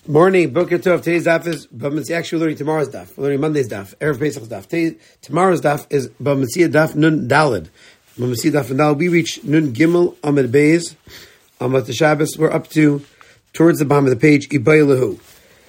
Morning, Boker Tov. Today's daf is actually learning tomorrow's daf. We're learning Monday's daf, Erev Pesach's daf. Tomorrow's daf is B'Metzia daf Nun Daled. B'Metzia daf Nun Daled. We reach Nun Gimel Amid Beis. The Shabbos. We're up to towards the bottom of the page. Ibay Lahu.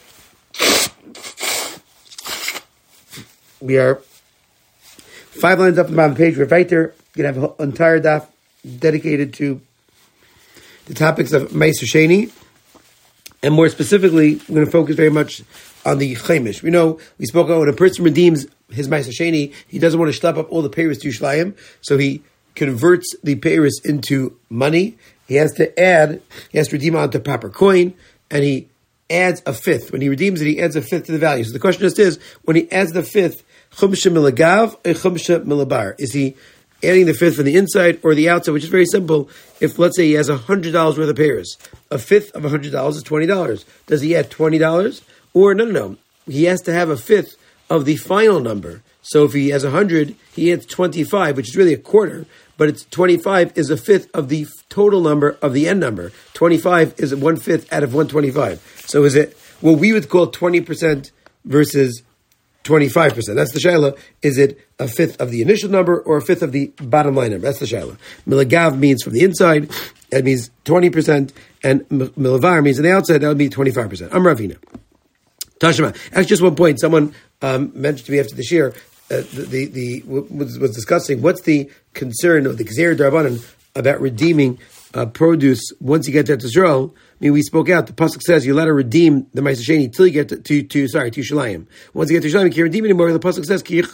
We are 5 lines up at the bottom of the page. We're right there. We're going to have an entire daf dedicated to the topics of Ma'aser Sheni. And more specifically, we're going to focus very much on the Chaimish. We know, we spoke about when a person redeems his Ma'aser Sheni, he doesn't want to schlep up all the peiros to Yerushalayim, so he converts the peiros into money. He has to redeem it onto proper coin, and he adds a fifth. When he redeems it, he adds a fifth to the value. So the question just is, when he adds the fifth, chumsha milagav or chumsha milabar? Is he adding the fifth from the inside or the outside, which is very simple. If, let's say, he has $100 worth of peiros, a fifth of $100 is $20. Does he add $20? Or, no. He has to have a fifth of the final number. So if he has 100, he adds 25, which is really a quarter, but it's 25 is a fifth of the total number of the end number. 25 is 1/5 out of 125. So is it what we would call 20% versus 25%? That's the shaila. Is it a fifth of the initial number or a fifth of the bottom line number? That's the shaila. Milagav means from the inside. That means 20%. And milavar means on the outside. That would be 25%. I'm Ravina. Tashma. Actually, just one point. Someone mentioned to me after the shir, was discussing what's the concern of the Gzeir Darbanan about redeeming produce once you get there to Israel. I mean, we spoke out. The pasuk says you let her redeem the Ma'aser Sheni till you get to Yerushalayim. Once you get to Yerushalayim, you can't redeem it anymore. The pasuk says because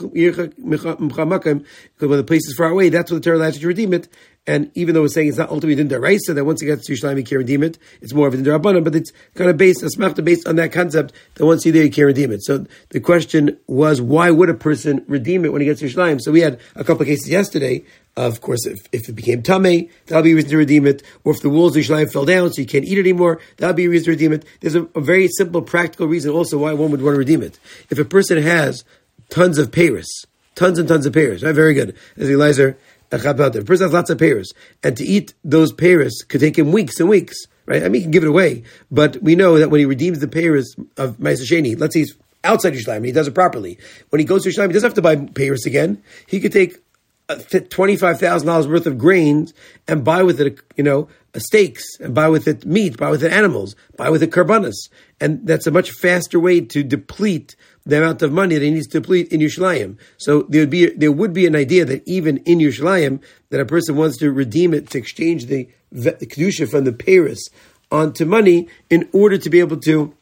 when the place is far away, that's what the Torah allows you to redeem it. And even though it's saying it's not ultimately din deraisa, that once you get to Yerushalayim you can't redeem it, it's more of a din derabanan. But it's kind of based on that concept that once you're there you can't redeem it. So the question was, why would a person redeem it when he gets to Yerushalayim? So we had a couple of cases yesterday. Of course, if it became tamei, that'll be a reason to redeem it. Or if the walls of Yerushalayim fell down, so you can't eat it anymore, that'll be a reason to redeem it. There's a very simple, practical reason also why one would want to redeem it. If a person has tons and tons of peiros, right? Very good. As Eliezer Chabat, if a person has lots of peiros, and to eat those peiros could take him weeks and weeks, right? I mean, he can give it away, but we know that when he redeems the peiros of Ma'aser Sheni, let's say he's outside Yerushalayim and he does it properly. When he goes to Yerushalayim, he doesn't have to buy peiros again. He could take $25,000 worth of grains and buy with it, steaks, and buy with it meat, buy with it animals, buy with it karbanas. And that's a much faster way to deplete the amount of money that he needs to deplete in Yerushalayim. So there would be an idea that even in Yerushalayim, that a person wants to redeem it, to exchange the kedusha from the peiros onto money in order to be able to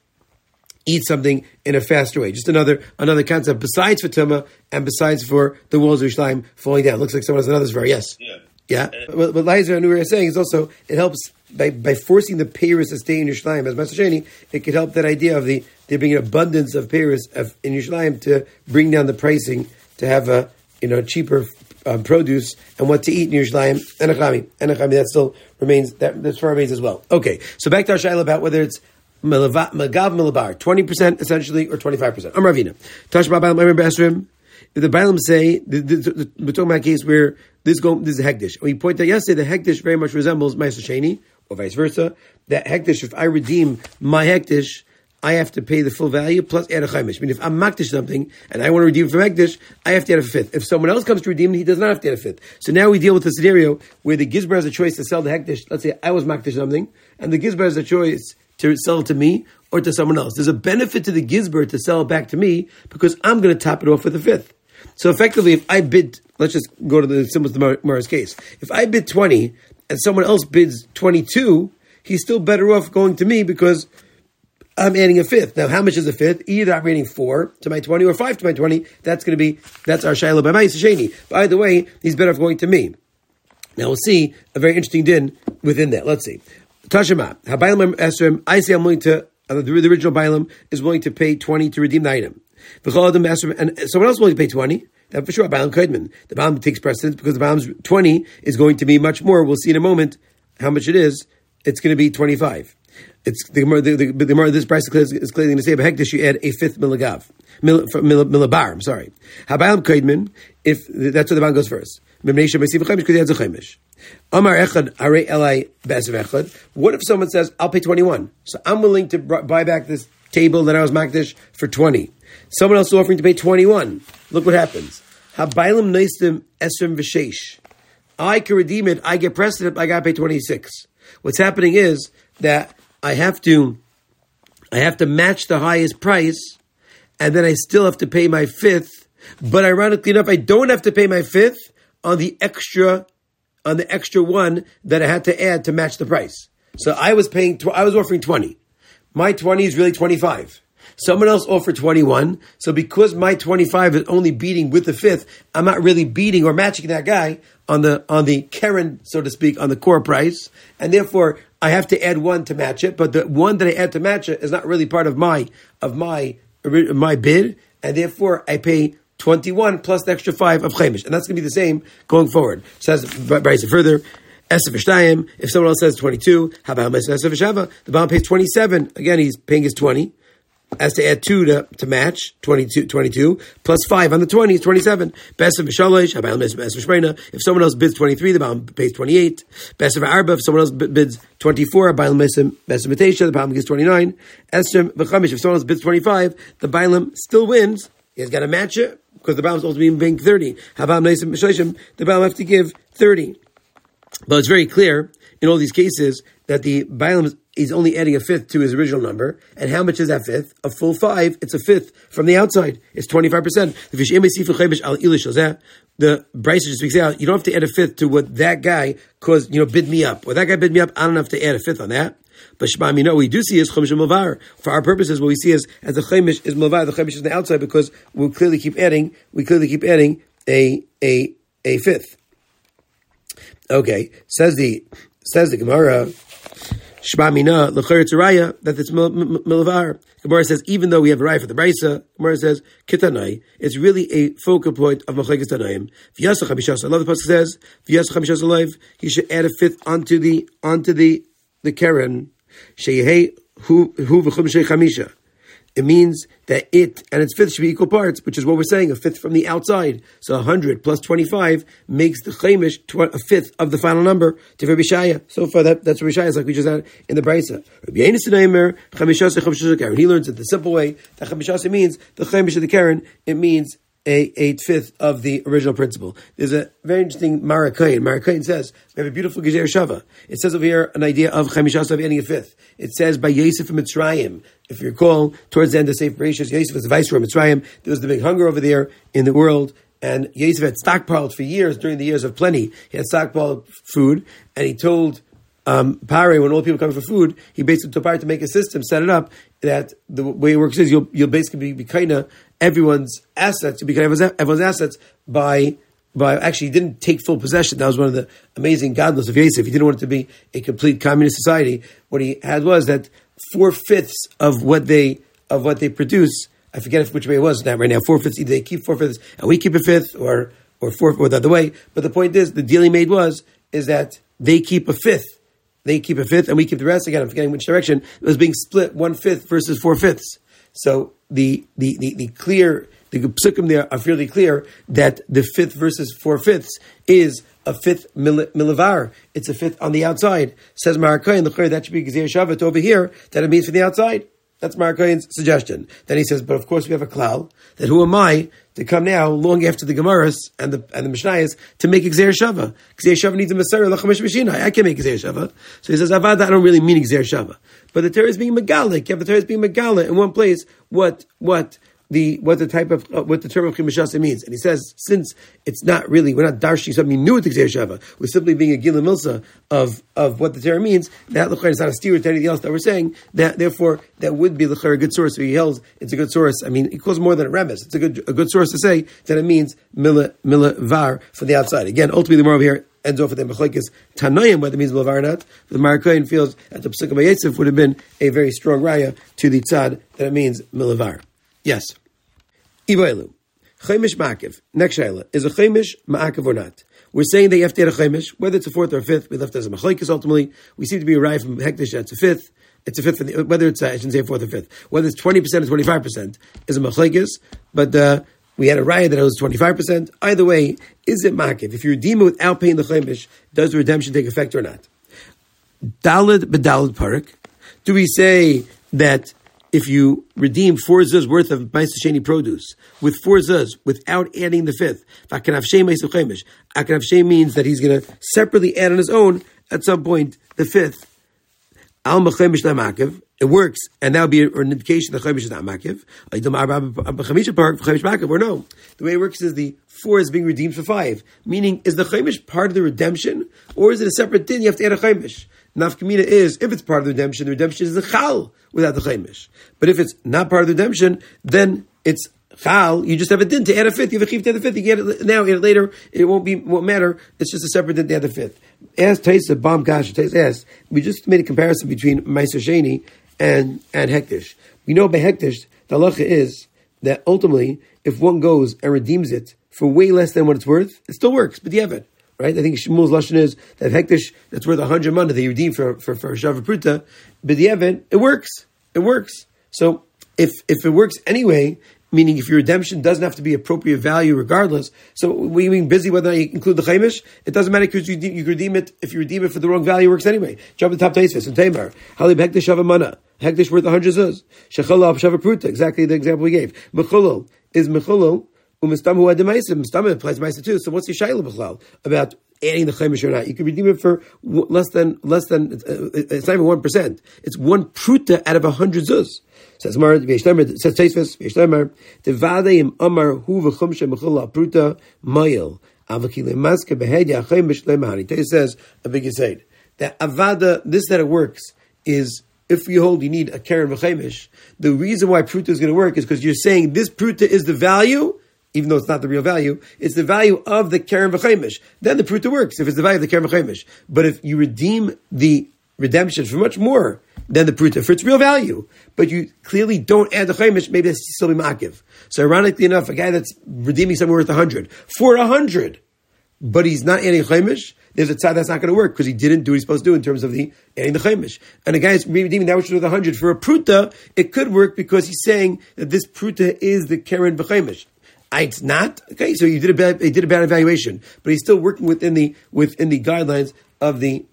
eat something in a faster way. Just another concept besides for Tumah and besides for the walls of Yerushalayim falling down. Looks like someone has another story. Yes. Yeah. What Leizer and Uri are saying is also, it helps by forcing the peiros to stay in Yerushalayim as Ma'aser Sheni. It could help that idea of there being an abundance of peiros in Yerushalayim to bring down the pricing, to have a cheaper produce and what to eat in Yerushalayim. Enachami, that still remains, that far remains as well. Okay, so back to our shayla about whether it's Magav Milabar, 20% essentially, or 25%. I'm Ravina. Tashma Bailam Emir Basrim. The Bailam say, we're talking about a case where this is a hektish. We pointed out yesterday the hektish very much resembles Ma'aser Sheni, or vice versa. That hektish, if I redeem my hektish, I have to pay the full value plus add a chaimish. I mean, if I'm makdish something and I want to redeem from hektish, I have to add a fifth. If someone else comes to redeem it, he does not have to add a fifth. So now we deal with a scenario where the gizbar has a choice to sell the hektish. Let's say I was makdish something, and the gizbar has a choice to sell it to me or to someone else. There's a benefit to the gizbar to sell it back to me because I'm going to top it off with a fifth. So effectively, if I bid, let's just go to the simplest of Mara's case. If I bid 20 and someone else bids 22, he's still better off going to me because I'm adding a fifth. Now, how much is a fifth? Either I'm adding 4 to my 20 or 5 to my 20. That's our shayla by Ma'aser Sheni. By the way, he's better off going to me. Now we'll see a very interesting din within that. Let's see. Tashema, Habaylam Esrim, I say I'm willing to, the original Bailam is willing to pay 20 to redeem the item. And someone else is willing to pay 20. That for sure, Bailam Kaidman. The Bailam takes precedence because the Bailam's 20 is going to be much more. We'll see in a moment how much it is. It's going to be 25. It's the Gemara. This price is clearly going to say, but hektish you add a fifth milabar. I'm sorry. Habaylam Kaidman. If that's where the Bailam goes first. because he has a chemish. Amar echad harei elai be'esav echad. What if someone says, I'll pay 21? So I'm willing to buy back this table that I was makdish for 20. Someone else is offering to pay 21. Look what happens. Habaylim noistim esrim v'sheish. I can redeem it. I get precedent. I got to pay 26. What's happening is that I have to match the highest price, and then I still have to pay my fifth. But ironically enough, I don't have to pay my fifth on the extra one that I had to add to match the price. So I was offering 20. My 20 is really 25. Someone else offered 21. So because my 25 is only beating with the fifth, I'm not really beating or matching that guy on the Karen, so to speak, on the core price. And therefore, I have to add one to match it. But the one that I add to match it is not really part of my bid. And therefore, I pay 21 plus the extra 5 of Chaimish. And that's going to be the same going forward. Says Bryce further. If someone else says 22, how about the Baal pays 27. Again, he's paying his 20. Has to add 2 to match 22 plus 5 on the 20 is 27. If someone else bids 23, the Baal pays 28. If someone else bids 24, the Baal gives 29. If someone else bids 25, the Baalim still wins. He's got to match it because the Baal is ultimately paying 30. The Baal have to give 30. But it's very clear in all these cases that the Baalim is only adding a fifth to his original number. And how much is that fifth? A full 5. It's a fifth from the outside. It's 25%. The Bryce just speaks out. You don't have to add a fifth to what that guy bid me up. Well, that guy bid me up. I don't have to add a fifth on that. But Shema Mino, what we do see is Chemish Milvar. For our purposes, what we see is as the Chemish is Milvar, the Chemish is on the outside because we clearly keep adding a fifth. Okay, says the Gemara, Shema Mina, L'cher Tzaraya, that it's Milvar. Gemara says, even though we have a raya for the Brisa, Gemara says, Kitanai, it's really a focal point of Machlekes Tanaim. V'yasach Hamishas, I love the pasuk says, V'yasach Hamishas alive, he should add a fifth onto the Karen, Sheyehei hu v'chum shei chamisha. It means that it and its fifth should be equal parts, which is what we're saying, a fifth from the outside. So 100 plus 25 makes the chaimish a fifth of the final number to Rabbi Shaya. So far, that's Rabbi Shaya, it's like we just had in the Brisa. He learns it the simple way that chamishasa means the chaimish of the Karen, it means a fifth of the original principle. There's a very interesting Marakayin. Marakayin says, we have a beautiful Gezer Shava. It says over here an idea of Chamishas of adding a fifth. It says by Yosef and Mitzrayim. If you recall, towards the end of Sefer Bereshis, Yosef was the viceroy of Mitzrayim. There was the big hunger over there in the world. And Yosef had stockpiled for years, during the years of plenty. He had stockpiled food. And he told Pare, when all people come for food, he basically told Pare to make a system, set it up, that the way it works is you'll basically be kind of everyone's assets, you'll be kind of everyone's assets by actually he didn't take full possession. That was one of the amazing godless of Yosef. He didn't want it to be a complete communist society. What he had was that 4/5 of what they produce, I forget which way it was now right now, 4/5, either they keep 4/5 and we keep a fifth or 4 or the other way. But the point is, the deal he made is that they keep a fifth. They keep a fifth and we keep the rest. Again, I'm forgetting which direction. It was being split 1/5 versus 4/5. So the psukim there are fairly clear that the fifth versus 4/5 is a fifth milivar. It's a fifth on the outside. Says Marakayin, that should be Gezer Shavat over here, that it means from the outside. That's Marakayin's suggestion. Then he says, but of course we have a klal, that who am I to come now, long after the Gemaras and the Mishnayos, to make Gezer Shava? Gezer Shava needs a Masar, Lachamish Mashinai. I can make Gezer Shava. So he says, Avada, I don't really mean Gezer Shava. But the Torah is being Megalik. You have the Torah is being Megalik in one place, what the term of Chimashasa means. And he says, since it's not really, we're not darshing something new with Gezer Shava, we're simply being a Gila Milsa of what the Torah means, that L'chayr is not a steer to anything else that we're saying, that therefore, that would be L'chayr a good source. So he holds it's a good source. I mean, it calls more than a remes. It's a good source to say that it means Mila Var from the outside. Again, ultimately, the more over here ends off with the Machlekes Tanoim, whether it means Mila Var or not. But the Marakayin feels that the Psukim Yitzif would have been a very strong raya to the tzad that it means Mila Var. Yes. Ivailu. Chaimish ma'akiv. Next shayla. Is a chaimish ma'akiv or not? We're saying that you have to add a chaimish, whether it's a fourth or a fifth. We left as a machlekes ultimately. We seem to be arrived from hektish that's a fifth. It's a fifth, whether it's, I shouldn't say a fourth or fifth. Whether it's 20% or 25% is a machlekes, but We had a raya that it was 25%. Either way, is it makiv? If you redeem it without paying the chaimish, does the redemption take effect or not? Dalid b'dalid parak. Do we say that if you redeem 4 zuz worth of Ma'aser Sheni produce with 4 zuz without adding the 5th, Akanavshem means that he's going to separately add on his own at some point the 5th. Al Mechemish na makiv. It works, and that would be an indication that Chemish is not makiv. Or no. The way it works is the 4 is being redeemed for 5. Meaning, is the Chemish part of the redemption, or is it a separate din? You have to add a Chemish. Nafkamina is, if it's part of the redemption is a chal without the chaimish. But if it's not part of the redemption, then it's chal. You just have a din to add a 5th. You have a chiv to add a 5th. You get it now, get it later. It won't matter. It's just a separate din to add the 5th. As Taisa Bam Gash asked, we just made a comparison between Ma'aser Sheni and Hektish. We know by Hektish, the halacha is that ultimately, if one goes and redeems it for way less than what it's worth, it still works. But you have it. Right? I think Shmuel's lashon is that hektish that's worth 100 money that you redeem for Shava Pruta, but the Evan, it works. It works. So if it works anyway, meaning if your redemption doesn't have to be appropriate value regardless, so we being busy whether you include the chaimish, it doesn't matter because you redeem it. If you redeem it for the wrong value, it works anyway. Jump to the top taisvis and Tamar. Halib hektish Shava Mana. Hektish worth 100 zuz. Shechalal Shava Pruta. Exactly the example we gave. Mechulul is Mechulul. Umistam ademaisim, mistam applies ma'aser too. So what's your shayla b'chlal about adding the chaimish or not? You can redeem it for less than. It's not even 1%. It's 1 pruta out of 100 zuz. Says Mar. Says Teisves. V'yishlemer devadeim amar hu v'chumshe mechula pruta mayil avakile maske behedya chaimish lemahani. Teis says a big yisaid that avada that it works is. If you hold you need a keren v'chaimish, the reason why pruta is going to work is because you're saying this pruta is the value. Even though it's not the real value, it's the value of the keren v'chaimish. Then the pruta works if it's the value of the keren v'chaimish. But if you redeem the redemption for much more than the pruta for its real value, but you clearly don't add the chaimish, maybe that's still be makiv. So ironically enough, a guy that's redeeming somewhere worth 100 for 100, but he's not adding chaimish, there's a tzad that's not going to work because he didn't do what he's supposed to do in terms of the adding the chaimish. And a guy is redeeming that which is worth 100 for a pruta, it could work because he's saying that this pruta is the keren v'chaimish. It's not okay. So he did a bad evaluation, but he's still working within the guidelines of the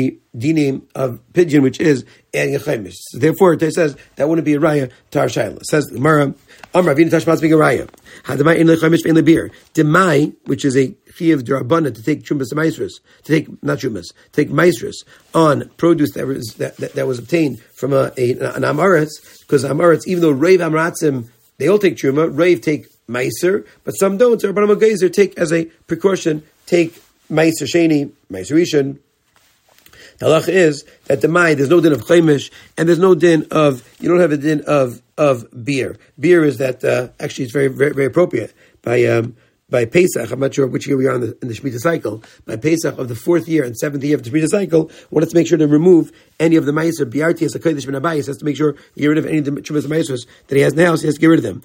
dinim of pidyon, which is adding a chaimish. So therefore, it says that wouldn't be a raya tar shayla. Says the Gemara, Amar Vina Tashmas being a raya. Hadamai in the chaimish vein lebir. Demai, which is a chiyuv derabana to take chumas maisrus, take maisrus on produce that was obtained from an amaretz, because amaretz, even though rave amaratzim they all take truma, rave take Meiser, but some don't. So Rabbanim Geyser take as a precaution, take Meiser Sheni, Meiser Rishon. The halach is that there's no din of chaimish, and there's no din of, you don't have a din of beer. Beer is that, actually it's very, very, very appropriate. By Pesach, I'm not sure which year we are in the Shemitah cycle, by Pesach of the 4th year and 7th year of the Shemitah cycle, one has to make sure to remove any of the Meiser, Biarti as a Kodesh Ben Abayis, has to make sure to get rid of any of the Chumas Meisers that he has in the house, he has to get rid of them.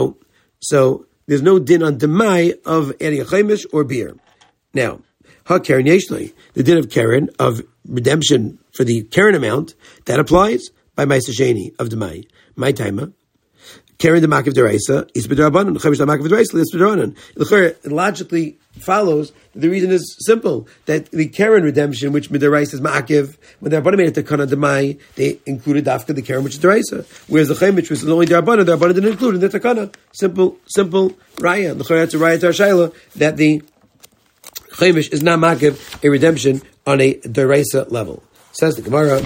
So there's no din on demai of adding a chaimish or beer. Now, ha-keren yeshli, the din of keren, of redemption for the keren amount, that applies by Ma'aser Sheni of demai. My timer. Keren demakiv deraisa is b'derabanan. Chaimish demakiv deraisa is b'derabanan. It logically follows that the reason is simple, that the keren redemption, which midaraisa is ma'akiv, when the Rabbanan made it to kana demai, they included dafka the keren, which is deraisa. Whereas the chaimish, which is only the Rabbanan didn't include in the takana. Simple raya. That's a raya to our shayla, that the chaimish is not ma'akiv a redemption on a deraisa level. Says the Gemara.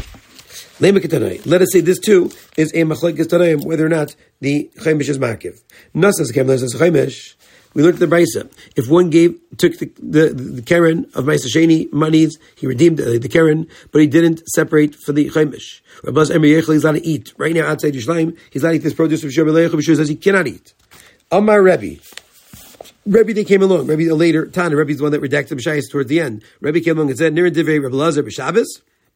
Let us say this too is a machlekes tanaim, whether or not the chaimish is makiv. Nasas chaimish. We learned the brisa. If one took the keren of Ma'aser Sheni monies, he redeemed the keren, but he didn't separate for the chaimish. Rabbaz Emer Yechel, he's allowed to eat right now outside Yerushalayim. He's allowed to eat this produce of Shabbat Leich. Says he cannot eat. Amar Rebbe, they came along. Rebbe later, Tana, Rebbe's the one that redacted the B'shayis towards the end. Rebbe came along and said, Nirin Divrei Rebbe Lazar b'Shabbos.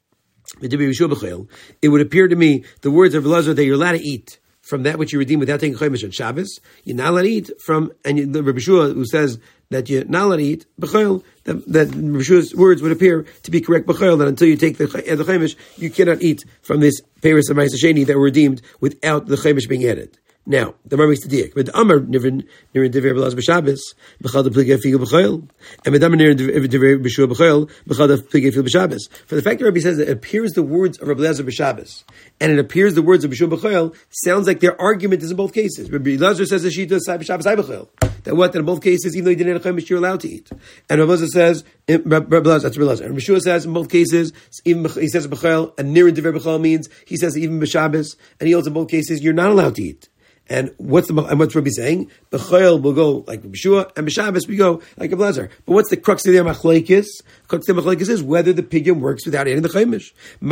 It would appear to me the words of Elazar that you're allowed to eat from that which you redeem without taking chaimish on Shabbos. You're not allowed to eat from, and the Rebbe Shua who says that you're not allowed to eat b'chayil, that Rebbe Shua's words would appear to be correct b'chayil, that until you take the chaimish, you cannot eat from this Paris of Ma'aser Sheni that were redeemed without the chaimish being added. Now, the Gemara makes the diak. But Amar nirin divrei Rabbi Elazar b'Shabbos b'chad pligei figu b'chayil, and Medamar nirin divrei B'Shua b'chayil b'chad pligei figu b'Shabbos. For the fact that Rabbi says that it appears the words of Rabbi Elazar b'Shabbos and it appears the words of B'Shua b'chayil sounds like their argument is in both cases. Rabbi Elazar says that she does b'Shabbos b'chayil. That in both cases, even though he didn't have a chaimish, you're allowed to eat. And Rabbi Elazar says, that's Rabbi Elazar. And B'Shua says in both cases, even he says b'chayil and nirin divrei b'chayil means he says even b'Shabbos, and he holds in both cases you're not allowed to eat. And what's Rabbi saying? B'chayil will go like B'Shua, and B'Shabbos we go like Rabbi Elazar. But what's the crux of the machlokes? Crux of the machlokes is whether the pidyon works without adding the chaimish.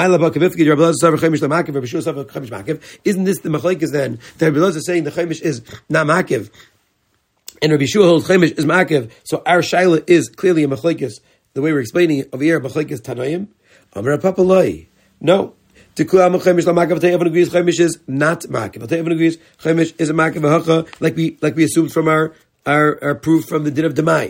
Isn't this the machlokes then? That Rabbi Elazar is saying the chaimish is not makiv, and Rabbi Shua holds chaimish is makiv. So our shaila is clearly a machlokes. The way we're explaining it over here, machlokes tanoim. Amar Papa Loi. No. Everyone agrees chaimish is not makiv. Everyone agrees chaimish is a makiv v'hacha, like we assumed from our proof from the din of demai.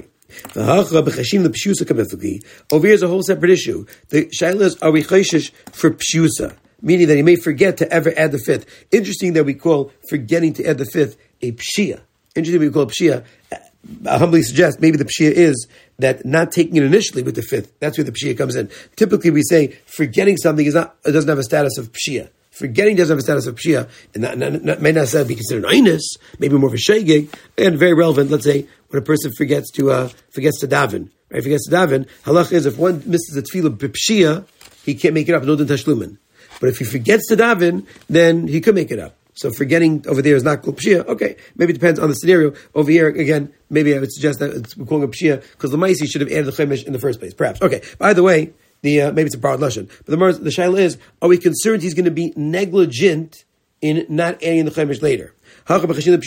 Over here is a whole separate issue. The shaila is, are we chayshish for pshusa, meaning that he may forget to ever add the fifth. Interesting that we call forgetting to add the fifth a pshia. Interesting we call pshia. I humbly suggest maybe the pshia is that not taking it initially with the fifth. That's where the pshia comes in. Typically we say forgetting something doesn't have a status of pshia. Forgetting doesn't have a status of pshia, and may not be considered einus, maybe more of a shaygig, and very relevant. Let's say when a person forgets to daven, right? Forgets to daven. Halach is if one misses the tefillah b'pshia, he can't make it up. No din tashlumin. But if he forgets to daven, then he could make it up. So forgetting over there is not called pshia. Okay, maybe it depends on the scenario. Over here, again, maybe I would suggest that we're calling it pshia because the Maisi should have added the chaimish in the first place, perhaps. Okay, by the way, maybe it's a borrowed lashon, but the shaila is: are we concerned he's going to be negligent in not adding the chaimish later? The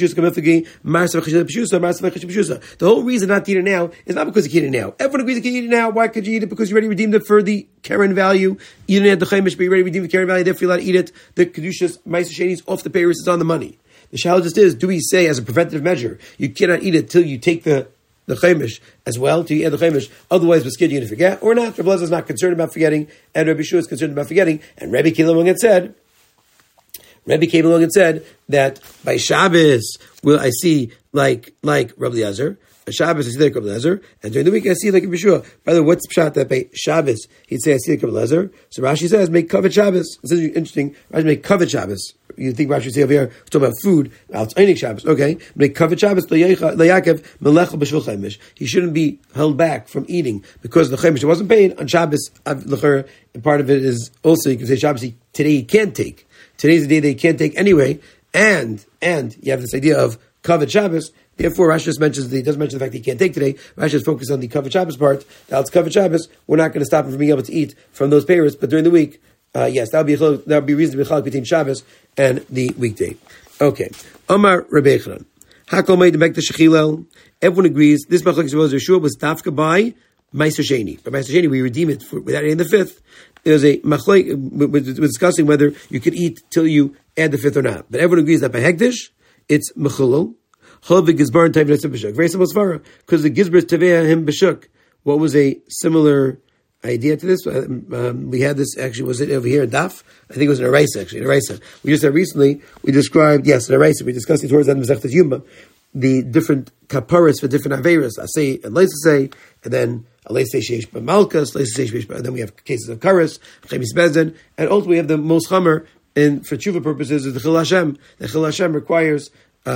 whole reason not to eat it now is not because you can't eat it now. Everyone agrees you can eat it now. Why could you eat it? Because you already redeemed it for the Karen value. You didn't add the chaimish, but you already redeemed the Karen value. Therefore, you're allowed to eat it. The kedushas ma'aser sheni is off the payers. It's on the money. The shaila just is: do we say as a preventative measure you cannot eat it till you take the chaimish as well, till you add the chaimish? Otherwise, we're scared you're going to forget, or not. Rabbi Elazar is not concerned about forgetting, and Rabbi Shua is concerned about forgetting. And Rabbi came along and said that by Shabbos, I see like Rabbi Elazar. On Shabbos, I see like Rabbi Elazar, and during the week, I see like Rabbi Shua. By the way, what's the pshat that by Shabbos, he'd say, I see like Rabbi Elazar? So Rashi says, make covet Shabbos. This is interesting. Rashi make covet Shabbos. You think Rashi would say over here, we're talking about food, it's einik Shabbos. Okay. Make covet Shabbos, le'yakev, melech b'shvil chaimish. He shouldn't be held back from eating because the chaimish wasn't paid. On Shabbos, part of it is also, you can say Shabbos, today he can't take. Today's the day they can't take anyway, and you have this idea of covet Shabbos. Therefore, Rashi just mentions he doesn't mention the fact that he can't take today. Rashi is focused on the covet Shabbos part. Now it's covet Shabbos. We're not going to stop him from being able to eat from those payers, but during the week, yes, that would be reason to be chalak between Shabbos and the weekday. Okay, Amar Rabbi Yochanan, Hakol made the back to Shechilel. Everyone agrees this machlokes Yeshua was dafka by Ma'aser Sheni. By Ma'aser Sheni, we redeem it without adding the fifth. There's a machlok. We're discussing whether you could eat till you add the fifth or not. But everyone agrees that by hekdesh, it's mechulel. Chol v'gizbar and tavei b'shuk. Very simple svara, because the gizbar tavei him b'shuk. What was a similar idea to this? We had this actually. Was it over here in Daf? I think it was in Araisa actually. In Araisa, we just said recently. We described in Araisa. We discussed it towards the end of Masechtas Yuma, the different kaparas for different averas. I say and Leisa say, and then. And then we have cases of karas, chemis bezin, and ultimately we have the most chamer for tshuva purposes is the chil Hashem. The chil Hashem requires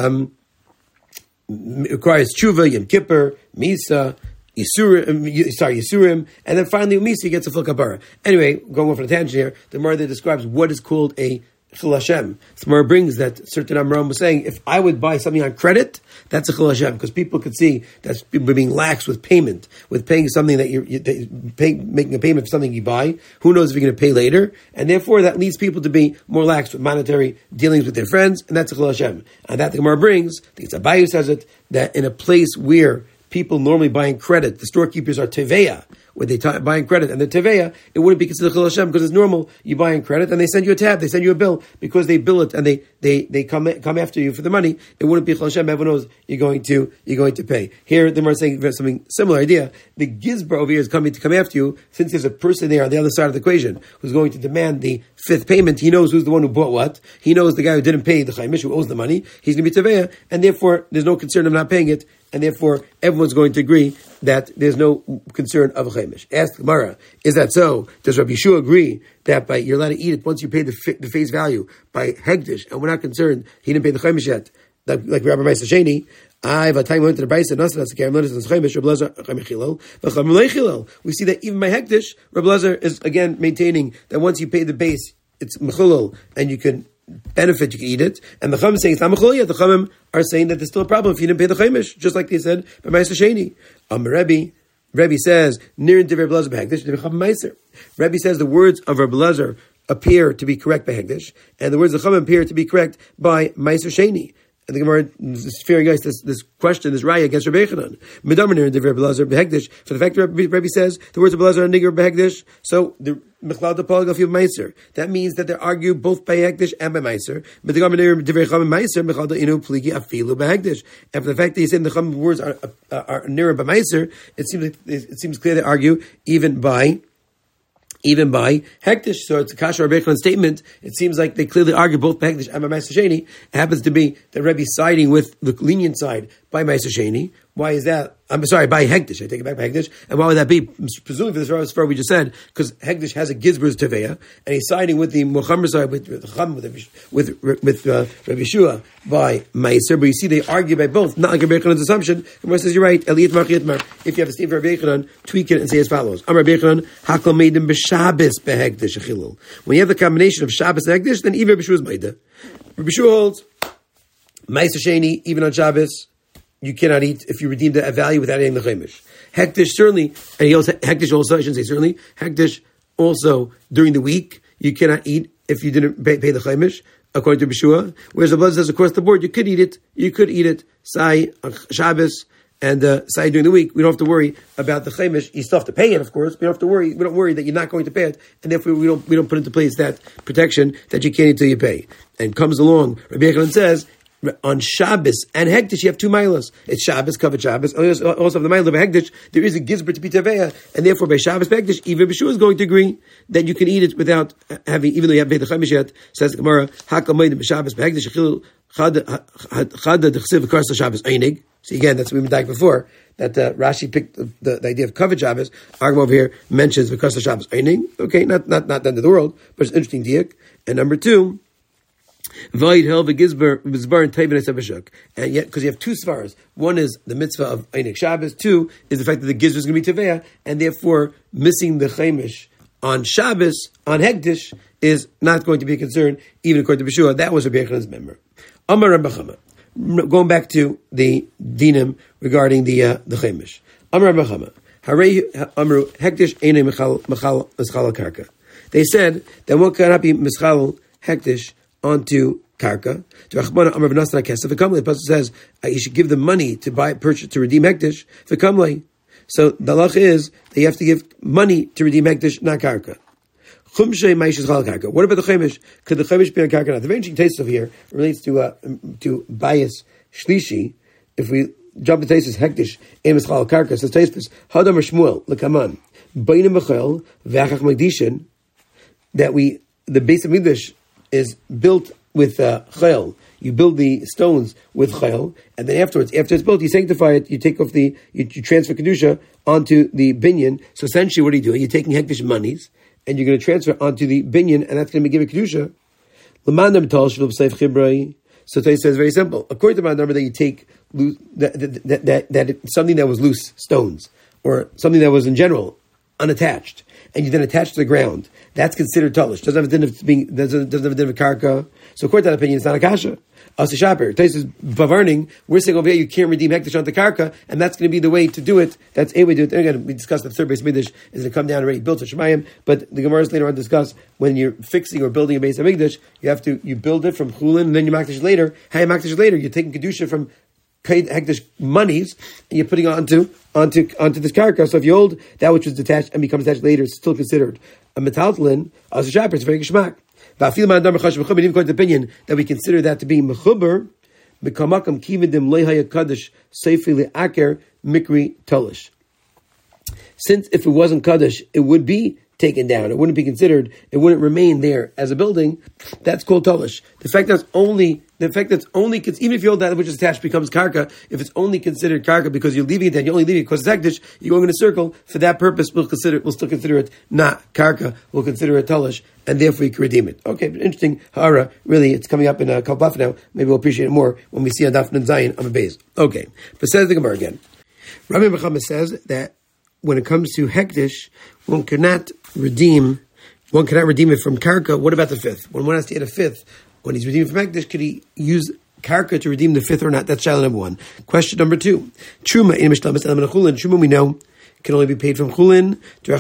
tshuva, Yom Kippur, Misa, Yisurim, and then finally Misa gets a full kapara. Anyway, going off on a tangent here, the Gemara that describes what is called a chil Hashem. The Gemara brings that certain Amram was saying, if I would buy something on credit, that's a chil Hashem, because people could see that people are being lax with payment, with paying something that making a payment for something you buy. Who knows if you're going to pay later? And therefore, that leads people to be more lax with monetary dealings with their friends, and that's a chil Hashem. And that the Gemara brings, I think it's Abayu says it, that in a place where people normally buying credit, the storekeepers are teveya, when they buy in credit and the teveya, it wouldn't be considered chil Hashem because it's normal. You buy in credit and they send you a tab, they send you a bill because they bill it and they come after you for the money. It wouldn't be chil Hashem. Everyone knows you're going to pay. Here, the Gemara is saying something similar idea. The gizbar over here is coming to come after you since there's a person there on the other side of the equation who's going to demand the fifth payment. He knows who's the one who bought what. He knows the guy who didn't pay the chaimish, who owes the money. He's going to be teveya, and therefore there's no concern of not paying it, and therefore everyone's going to agree that there's no concern of a chaimish. Ask the Gemara, is that so? Does Rabbi Yeshua agree that you're allowed to eat it once you pay the face value by hegdish, and we're not concerned he didn't pay the chaimish yet, like Rabbi Ma'aser Sheni? We see that even by hektish, Rabbi Lazar is again maintaining that once you pay the base, it's mechulel, and you can benefit, you can eat it. And the Chum is saying it's not mechulel yet. The Chumim are saying that there's still a problem if you didn't pay the chaimish, just like they said by Ma'aser Sheni. Rebbe says, Nirin to Rabbi Lazar by hektish, Rebbe says the words of Rabbi Lazar appear to be correct by hektish, and the words of the Chumim appear to be correct by Ma'aser Sheni. And the Gemara is fearing guys this question, this raya against Rabbi Yechanan. Medamer and Rabbi Lazar behegdish. For the fact that Rabbi says the words of Rabbi Lazar are nigger behegdish, so the Mechlal the Polygraph of Meiser. That means that they argue both by hegdish and by Meiser. But the Gemara Divrei Chum Meiser Mechlal the Inu Pligi Afilu behegdish. And for the fact that he said the Chum words are nearer by Meiser, it seems clear to argue even by hektish. So it's a kasha Rabbi Yechanan's statement. It seems like they clearly argue both by hektish and by Ma'aser Sheni. It happens to be that Rebbe siding with the lenient side by Ma'aser Sheni. Why is that? I'm sorry, by hektish. I take it back by hektish. And why would that be? Presumably for this far we just said, because hektish has a gizber's teveya, and he's siding with the Muhammad side with Rabbi Yeshua by Ma'aser. But you see, they argue by both. Not like Rabbi Yechanan's assumption. Gemara says you're right. Eliyat Mar Chiyatmar. If you have a statement for Rabbi Yechanan, tweak it and say as follows: Am Rabbi Yechanan hakol meidim b'Shabbos behektish achilul. When you have the combination of Shabbos and hektish, then even Rabbi Yeshua's meida. Rabbi Yeshua holds Ma'aser Sheni even on Shabbos. You cannot eat if you redeem the value without adding the chaimish. Hektish certainly, and he also hektish also, I shouldn't say certainly, hektish also during the week you cannot eat if you didn't pay the chaimish, according to Bishua. Whereas the blood says across the board you could eat it. You could eat it, say Shabbos and say during the week. We don't have to worry about the chaimish. You still have to pay it, of course. We don't have to worry. We don't worry that you're not going to pay it, and therefore we don't put into place that protection that you can't eat until you pay. And comes along, Rabbi Yechanan says, on Shabbos and Hektish, you have two milas. It's Shabbos, covered Shabbos. Also, the milah of Hektish, there is a gizber to be teveya, and therefore by Shabbos Hektish, even Bishua is going to agree that you can eat it without having, even though you haven't paid the chaimish yet. Says the Gemara, Hakal Meidim b'Shabbos Hektish Achil Chada Dechsiv Karsa Shabbos Einig. See again, that's what we've been talking before. That Rashi picked the idea of covered Shabbos. Argam over here mentions the Karsa Shabbos Einig. Okay, not the end of the world, but it's an interesting diak. And number two. And yet, because you have two svaras, one is the mitzvah of Einik Shabbos, two is the fact that the gizber is going to be teveya, and therefore missing the chaimish on Shabbos, on Hektish, is not going to be a concern, even according to Bishua. That was Rabbi Yechanan's member. Amar Rabbi Chama. Going back to the dinim regarding the chaimish. Amar Rabbi Chama. Amru Hektish Einei Mechal Karka. They said that one cannot be Mischal Hektish onto karka. The pasuk says you should give them money to purchase, to redeem hektish. So the halach is that you have to give money to redeem hektish, not karka. What about the chaimish? Could the chaimish be on karka? Now, the very interesting taste of here relates to bias shlishi. If we jump to taste hektish, emes chal karka. So taste this hadam Shmuel lekaman beinim b'chel v'achach magdishin, that the base of Mikdash is built with chayil. You build the stones with chayil, and then after it's built, you sanctify it. You take off you transfer kedusha onto the binyan. So essentially, what are you doing? You're taking hektish monies, and you're going to transfer onto the binyan, and that's going to be given kedusha. So Tais says very simple. According to my number, that you take that something that was loose stones, or something that was in general unattached, and you then attach to the ground. That's considered talish. Doesn't have a din of karka. So according to that opinion, it's not a kasha. Asa Shaper. Tais is bavarning. We're saying over here you can't redeem hektish onto karka, and that's going to be the way to do it. That's a way to do it. And again, we discussed the third base Mikdash is going to come down already built to Shemayim, but the Gemaras later on discuss when you're fixing or building a base of Mikdash, you build it from chulin, and then you makdash later. How you makdash later? You're taking kedusha from hekdesh monies, and you're putting onto this karka. So if you hold that which was detached and becomes attached later, it's still considered a metaltalin as a shaper. It's very geshmak. Even according to the opinion that we consider that to be mechuber, b'kamakam kividim lehaya kaddish seifili aker mikri tolish. Since if it wasn't kaddish, it would be taken down. It wouldn't be considered. It wouldn't remain there as a building. That's called tolish. The fact that's only even if you hold that which is attached becomes karka. If it's only considered karka because you're leaving it, then you only leave it because it's hekdesh. You're going in a circle for that purpose. We'll still consider it not karka. We'll consider it tolish, and therefore you can redeem it. Okay, interesting. Hara, really, it's coming up in a couple of now. Maybe we'll appreciate it more when we see a Daf and Zayin on the base. Okay, but says the Gemara again. Rabbi Muhammad says that when it comes to hekdesh, one cannot redeem it from karka. What about the fifth? When one has to add a fifth, when he's redeeming from hekdesh, could he use karka to redeem the fifth or not? That's child number one. Question number two. Truma in mishlamis elam chulin. Truma we know can only be paid from chulin.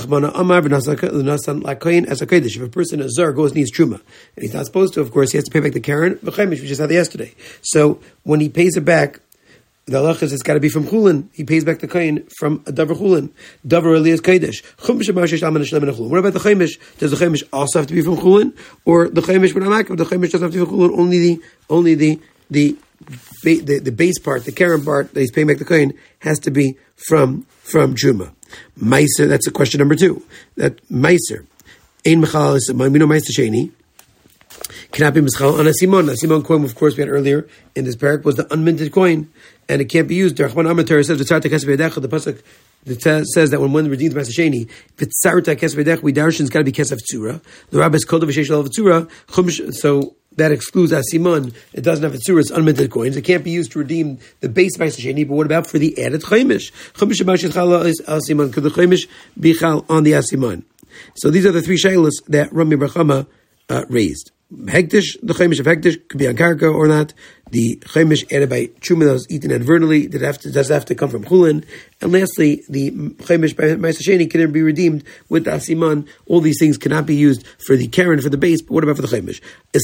As a kodesh. If a person, a zar, goes and needs truma, and he's not supposed to, of course, he has to pay back the karen. We just had that yesterday. So when he pays it back, the halach is it's got to be from chulin. He pays back the kain from a davar chulin. Davar aliyas kodesh. What about the chaimish? Does the chaimish also have to be from chulin, or the chaimish when I'm aktiv? The chaimish doesn't have to be from chulin. Only the base part, the karen part that he's paying back the kain has to be from truma. Meiser. That's question number two. That meiser. Ein mechal is we know meiser sheni. Cannot be mischal on a simon. A simon coin, of course, we had earlier in this parak was the unminted coin, and it can't be used. The pasuk says that when one redeems Meiser Sheni, if it's sarta kesef yedech, we darshan it's got to be kesef tzura. The rabbis called the v'sheish of tzura. So that excludes asimon. It doesn't have a tzura. It's unminted coins. It can't be used to redeem the base Meiser Sheni. But what about for the added chaimish? Chaimish about chala is asimon. Could the chaimish be chal on the asimon? So these are the three shaylas that Rami bar Chama raised. Hekdesh, the chaimish of hekdesh could be on karka or not. The chaimish added by truma that was eaten inadvertently does have to come from chulin. And lastly, the chaimish by Meiser Sheni can be redeemed with the asiman. All these things cannot be used for the karen for the base. But what about for the chaimish?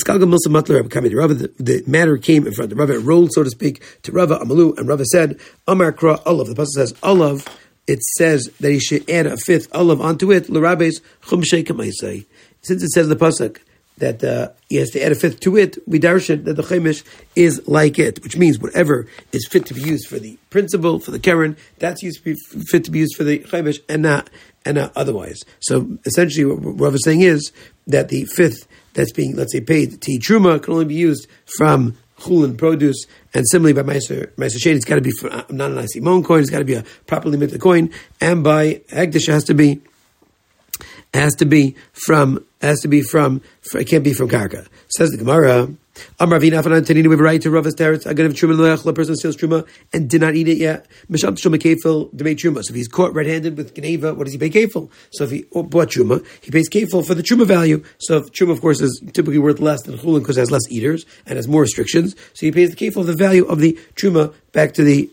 The matter came in front of Rava, rolled so to speak to Rava Amalu, and Rava said, Amar Kra Olav. The pasuk says Olav. It says that he should add a fifth olav onto it. L'Rabbeis chum sheikah maisei. Since it says in the pasuk that he has to add a fifth to it, we darshan that the chaimish is like it, which means whatever is fit to be used for the principal, for the karen, that's fit to be used for the chaimish and not otherwise. So essentially what Rav is saying is that the fifth that's being, let's say, paid to truma can only be used from chulin produce, and similarly by Meiser Sheni, it's got to be not an asimon coin, it's got to be a properly minted coin, and by hekdesh has to be from, it can't be from karka. Says the Gemara, Amar Ravina Afanan Tanina, we have a right to Rava's teretz. I got a truma loyach. A person steals truma and did not eat it yet. Misham truma kefil demei truma. So if he's caught red-handed with geneva, what does he pay kefil? So if he bought truma, he pays kefil for the truma value. So if truma, of course, is typically worth less than chulin because it has less eaters and has more restrictions, so he pays the kefil of the value of the truma back to the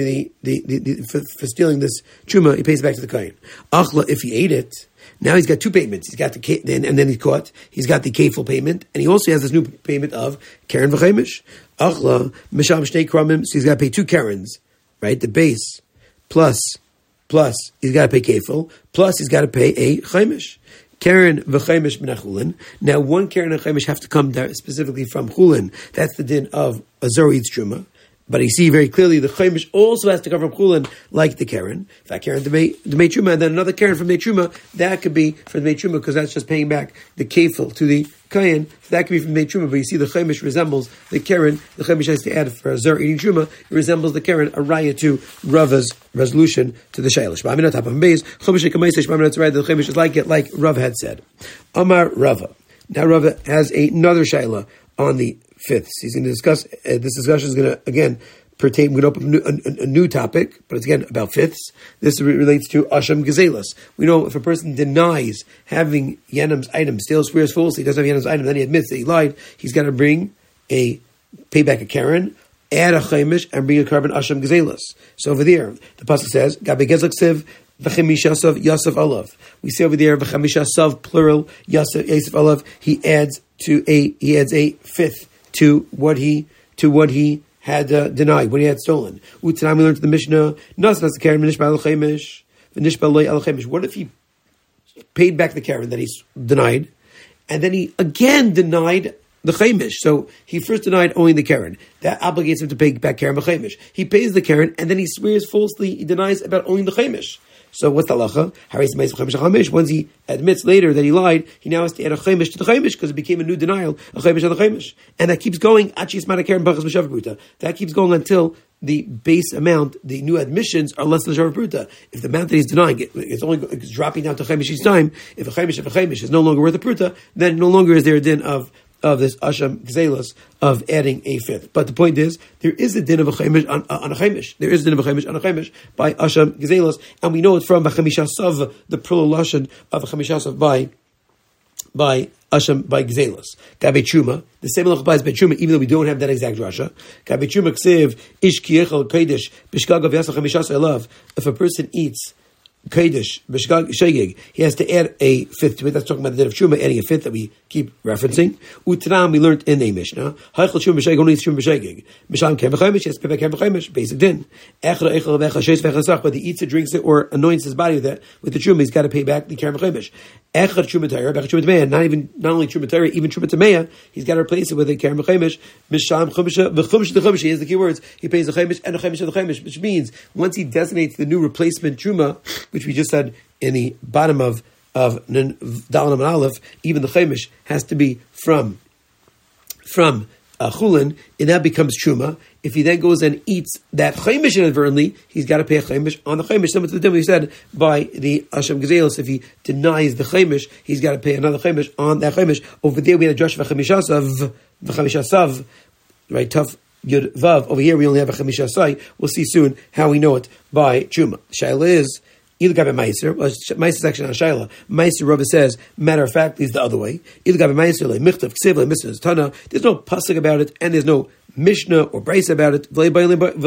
for stealing this truma. He pays it back to the kohen. Achla, if he ate it. Now he's got two payments. He's got the and then he's caught. He's got the kefil payment, and he also has this new payment of karen v'chaimish. Achla misham shnei kramim. So he's got to pay two karens, right? The base plus he's got to pay kefil, plus he's got to pay a chaimish. Karen v'chaimish min chulin. Now one karen and chaimish have to come specifically from chulin. That's the din of a zor eats truma. But you see very clearly the chaimish also has to come from chulin, like the karen. If that karen demei truma, and then another karen from the truma, that could be from the truma because that's just paying back the kefil to the kain. That could be from the truma. But you see the chaimish resembles the karen. The chaimish has to add for a zer eating truma. It resembles the karen, a raya to Rava's resolution to the shayla. That's right. The chaimish is like it, like Rav had said. Amar Rava. Now Rava has another shayla on the fifths. He's going to discuss, this discussion is going to, again, pertain, we're going to open a new topic, but it's again about fifths. This relates to Asham Gezelas. We know if a person denies having Yanam's item, still swears falsely, doesn't have Yanam's item, then he admits that he lied, he's got to pay back a karen, add a chaimish, and bring a carbon Asham Gezelas. So over there, the pasuk says, Gabe Gezlek Siv, V'chemishasav Yasef Olav. We see over there, V'chemishasav, plural, Yasef Olav, he adds a fifth to what he had denied, what he had stolen. Utanam, we learned to the Mishnah, what if he paid back the Karen that he denied, and then he again denied the Chaimish? So he first denied owing the Karen. That obligates him to pay back Karen b'Chaimish. He pays the Karen, and then he swears falsely, he denies about owing the Chaimish. So what's the halacha? Once he admits later that he lied, he now has to add a chaimish to the chaimish because it became a new denial, a chaimish on the chaimish. And that keeps going, that keeps going until the base amount, the new admissions are less than the shavar pruta. If the amount that he's denying, it's dropping down to chaimish each time, if a chaimish is no longer worth a pruta, then no longer is there a din of this asham gzelos of adding a fifth. But the point is, there is a din of a chaimish on a chaimish. There is a din of a chaimish on a chaimish by asham gzelos, and we know it from chamishasav, the plural lashon of a chamishasav by asham by gzelos. Gabe truma, the same halacha applies by truma, even though we don't have that exact drasha. Gabe truma ksiv ish kiechel kodesh b'shgagav yasach chamishasa elav. If a person eats Kodesh, B'shgag, Shegeg, he has to add a fifth to it. That's talking about the din of Truma, adding a fifth that we keep referencing. Utram, we learned in a Mishnah. Haichel Truma B'shegeg, only Truma B'shegeg. Mishlam Kem V'chaimish, he has to pay back Kem V'chaimish, basic din. Echel Echel V'echa Sheis V'echasach, whether he eats it, drinks it, or anoints his body with the Truma, he's got to pay back the Kem V'chaimish. Echel Truma Torah, B'echel Truma T'meya, not only Truma Torah, even Truma T'meya, he's got to replace it with a Kem V'chaimish. Mishlam Chumisha, V'chumish T'chumish, he has the key words, he pays the Chaimish and the Chaimish of the Chaimish, which means, once he designates the new replacement Truma, which we just said, in the bottom of Dalam and Aleph, even the Chaimish has to be from Chulin, and that becomes Truma. If he then goes and eats that Chaimish inadvertently, he's got to pay a Chaimish on the Chaimish. Similar to the din we said by the Asham Gezelos, if he denies the Chaimish, he's got to pay another Chaimish on that Chaimish. Over there we had a Josh v'chamishasav, right, tough Yud Vav. Over here we only have a Chamishasai. We'll see soon how we know it by Truma. Shaila is Ilgabe Meiser. Meiser section on Shaila. Meiser Rava says, matter of fact, is the other way. Ilgabe Meiser le michtav ksiv le mishnah tana. There's no pasuk about it, and there's no Mishnah or Brisa about it. And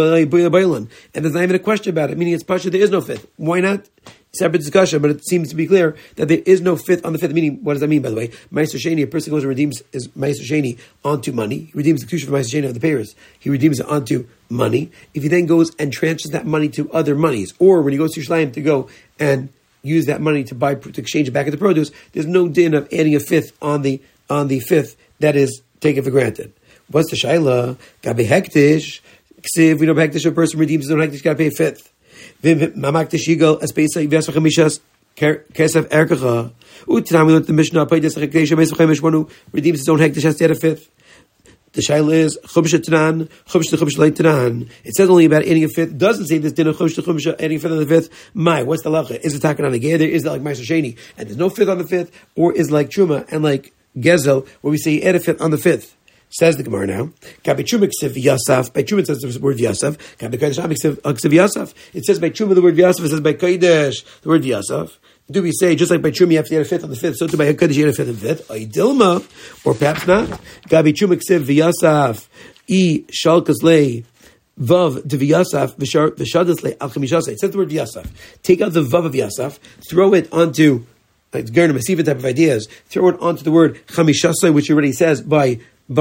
there's not even a question about it. Meaning it's pasha. There is no fifth. Why not? Separate discussion, but it seems to be clear that there is no fifth on the fifth. Meaning, what does that mean? By the way, Meiser Sheni, a person goes and redeems his Meiser Sheni onto money. He redeems the kedusha for Meiser Sheni of the payers. He redeems it onto money. If he then goes and transfers that money to other monies, or when he goes to Yerushalayim to go and use that money to exchange it back into produce, there's no din of adding a fifth on the fifth that is taken for granted. What's the shaila? Gabe hektish. Ksiv, we know hektish, a person redeems his own hektish, got to pay a fifth. Mamaktish yigal, as beisai, vyas v'chamishas, kesef erkacha. U'tinam, we learned the Mishnah, paydes hektish, a beisai, one who redeems his own hektish has to add a fifth. The shaila is chubsha tanan, chubsha leit tanan. It says only about adding a fifth. It doesn't say this din of chubsha adding a fifth on the fifth. What's the lacha? Is it taken on the gather? Is that like Meiser Sheni and there's no fifth on the fifth, or is like Truma and like Gezel where we say add a fifth on the fifth? Says the Gemara now. Gabi Truma ksiv yasaf. By Truma it says the word yasaf. Gabi Kodesh ksiv yasaf. It says by Truma the word yasaf. It says by Kodesh the word yasaf. Do we say just like by Truma you have to add a fifth on the fifth? So too by Kodesh you add a fifth on the fifth. Dilma, or perhaps not. Gabi Truma ksiv yasaf. Shalkas lei. Vav deviyasaf v'shadas le al chamishasa. It says the word yasaf. Take out the vav of yasaf, throw it onto like Gerna Masiva type of ideas. Throw it onto the word chamishasa, which already says by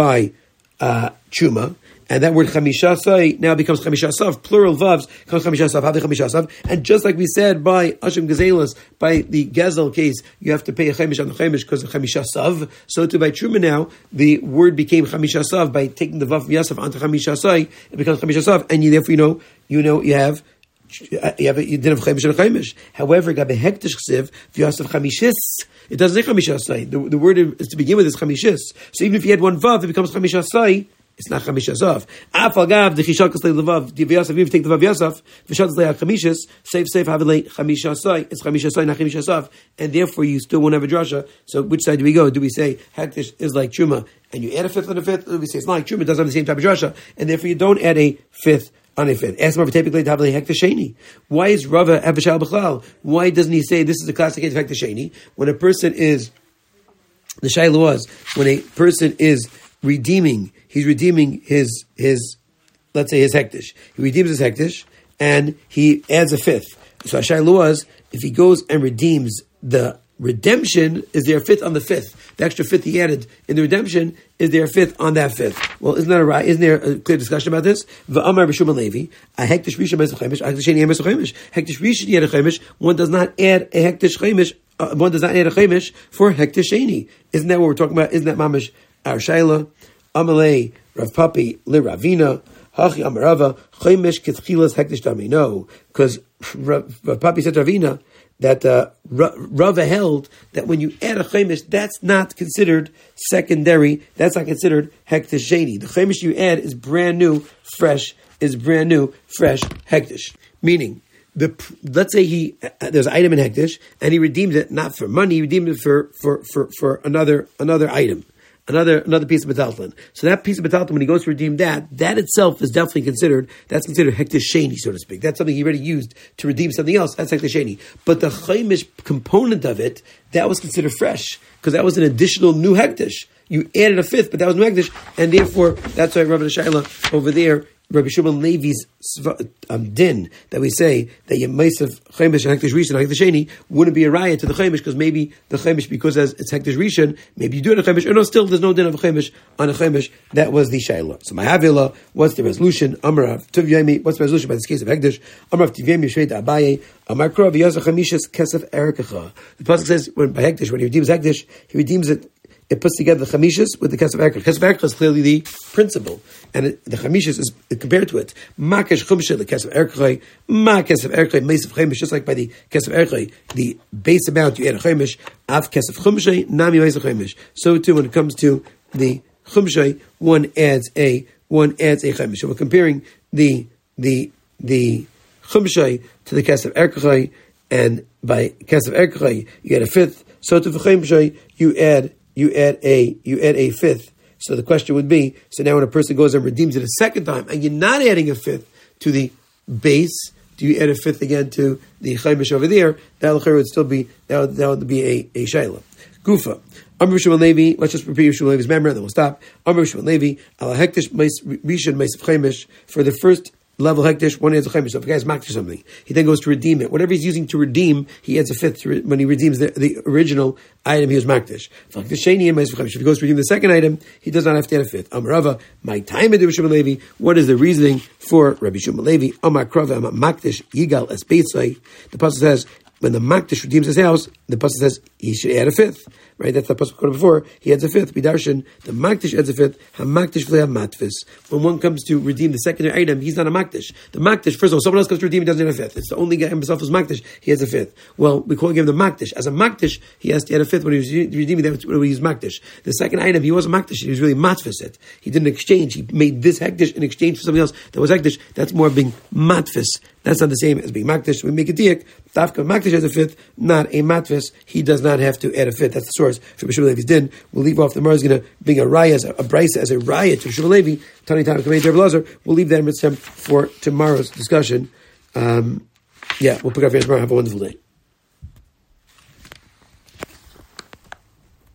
Truma, and that word chamishasai now becomes chamishasav, plural vavs, becomes chamishasav, hadi chamishasav, and just like we said by Asham Gezelos, by the Gezel case, you have to pay a chamish on the chamish because of chamishasav, so too by Truma now, the word became chamishasav, by taking the vav of yasaf onto chamishasai, it becomes chamishasav, and therefore you have a din of chaimish and a chaimish. However, gabe hektish chsiv v'yasaf chamishis. It doesn't say chamishasai. The word is to begin with is chamishis. So even if you add one vav, it becomes chamishasai. It's not chamishasav. Afal gav the chishakas le levav v'yasaf. Even if you take the vav yasaf, v'shadas le chamishis. Safe have le chamishasai. It's chamishasai, not chamishasav, and therefore you still won't have a drasha. So which side do we go? Do we say hektish is like Truma and you add a fifth on a fifth? Or do we say it's not like Truma, it doesn't have the same type of drasha, and therefore you don't add a fifth on a fifth? Ask Rav typically to have the hektish sheni. Why is Rava Avishal B'chlal? Why doesn't he say this is the classic case of hektish sheni? When a person is, the shayla was, when a person is redeeming, he's redeeming his let's say his hektish. He redeems his hektish and he adds a fifth. So a shayla was, if he goes and redeems the redemption is their fifth on the fifth. The extra fifth he added in the redemption is their fifth on that fifth. Well, isn't there a clear discussion about this? V'amar b'shum Levi, a hektish rishon mes chemish, a hektish sheni mes chemish. Hektish rishon yed chemish. One does not add a hektish chemish. One does not add a chemish for hektish sheni. Isn't that what we're talking about? Isn't that mamish our shaila? Amalei Rav Papi li Ravina. Hachi Amarava chemish kitchilas hektish dami. No, because Rav Papi said to Ravina that Rava held that when you add a chemish, that's not considered secondary. That's not considered hektish sheni. The chemish you add is brand new, fresh hektish. Meaning, let's say there's an item in hektish and he redeemed it not for money, he redeemed it for another item. Another piece of metaltalin. So that piece of metaltalin, when he goes to redeem that itself is definitely considered hektish sheni, so to speak. That's something he already used to redeem something else. That's hektish sheni. But the chaimish component of it, that was considered fresh, because that was an additional new hektish. You added a fifth, but that was new hektish, and therefore, that's why Rabbi Shaila over there, Rabbi Shimon Levi's din that we say that your meisav chemish and hektish rishon and hektish sheni wouldn't be a riot to the chemish, because maybe the chemish, because as it's hektish rishon, maybe you do it a chemish, or no, still there's no din of a chemish on a chemish. That was the shaila. So my havila, what's the resolution? Amarav Tuvyemi, what's the resolution by this case of hektish? Amarav Tuvyemi Shveit Abaye Amarkra v'yazach chamishas kesef erkecha. The pasuk says when by hektish, when he redeems hektish, he redeems it. It puts together the chamishas with the kesef erkecha. Kesef erkecha is clearly the principle, and the chamishas is compared to it. Makesh chumshe the kesef erkecha, ma kesef erkecha meisef chemish. Just like by the kesef erkecha, the base amount you add a chemish. Av kesef chumshe nami meisef chemish. So too, when it comes to the chumshe, one adds a chemish. So we're comparing the chumshe to the kesef erkecha, and by kesef erkecha you add a fifth. So to the chumshe you add a fifth. So the question would be, so now when a person goes and redeems it a second time, and you're not adding a fifth to the base, do you add a fifth again to the chaimish over there? That would still be, that would be a shayla. Gufa. Amr Shimon Levi, let's just repeat Shimon Levi's memory and then we'll stop. Amr Shimon Levi, ala hektish rishon meisef chaimish, for the first level hektish, one adds a chemish. So if a guy has maktish something, he then goes to redeem it. Whatever he's using to redeem, he adds a fifth when he redeems the original item he was maktish. If he goes to redeem the second item, he does not have to add a fifth. Amarava, my time at Rabbi Shimon Levi. What is the reasoning for Rabbi Shimon Levi? Amar krava maktish yigal es beitzai. The pasuk says, when the maktish redeems his house, the pasuk says he should add a fifth. Right, that's the pasuk quoted before. He adds a fifth. Bidarshan, the maktish adds a fifth. Hamaktish v'le'am matvis. When one comes to redeem the secondary item, he's not a maktish. The maktish, first of all, someone else comes to redeem, he doesn't add a fifth. It's the only guy himself who's maktish. He adds a fifth. Well, we call him the maktish. As a maktish, he has to add a fifth when he was redeeming that when he was maktish. The second item, he wasn't maktish. He was really matvis it. He didn't exchange. He made this hektish in exchange for something else that was hektish. That's more being matvis. That's not the same as being maktish. We make a diak. Dafka maktish has a fifth, not a matvis. He does not have to add a fifth. That's the source for Bishul Levi's din. We'll leave off. The Mar is going to bring a raya, a brisa as a raya to Bishul Levi. Tani Tani Kamei Derb Lazar. We'll leave that in Mitzvah for tomorrow's discussion. We'll pick up here tomorrow. Have a wonderful day.